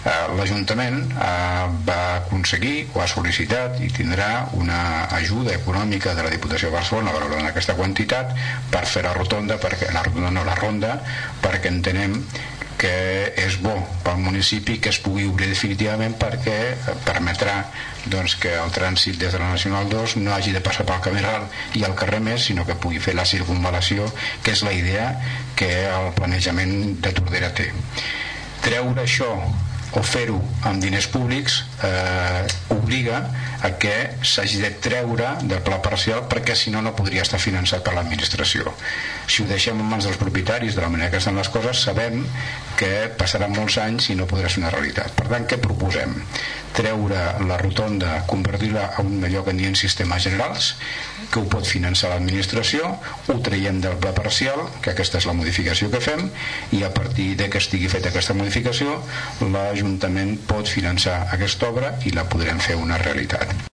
L'Ajuntament va aconseguir o ha sol·licitat i tindrà una ajuda econòmica de la Diputació de Barcelona valorant aquesta quantitat per fer la ronda, perquè entenem que és bo pel municipi que es pugui obrir definitivament, perquè permetrà que el trànsit des de la Nacional 2 no hagi de passar pel camí ral i al carrer Més, sinó que pugui fer la circunvalació, que és la idea que el planejament de Tordera té. Treure això o fer-ho amb diners públics obliga a que s'hagi de treure del pla parcial, perquè si no, no podria estar finançat per l'administració. Si ho deixem en mans dels propietaris de la manera que estan les coses, sabem que passaran molts anys i no podrà ser una realitat. Per tant, què proposem? Treure la rotonda, convertir-la en allò que en diem sistemes generals, que ho pot finançar l'administració, ho traiem del pla parcial, que aquesta és la modificació que fem, i a partir de que estigui feta aquesta modificació, l'Ajuntament pot finançar aquesta obra i la podrem fer una realitat.